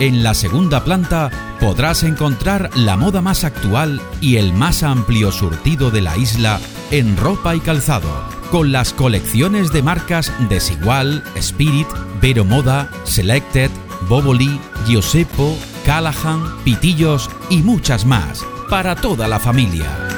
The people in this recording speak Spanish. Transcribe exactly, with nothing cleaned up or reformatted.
En la segunda planta podrás encontrar la moda más actual y el más amplio surtido de la isla en ropa y calzado, con las colecciones de marcas Desigual, Spirit, Vero Moda, Selected, Boboli, Giosepo, Callahan, Pitillos y muchas más, para toda la familia.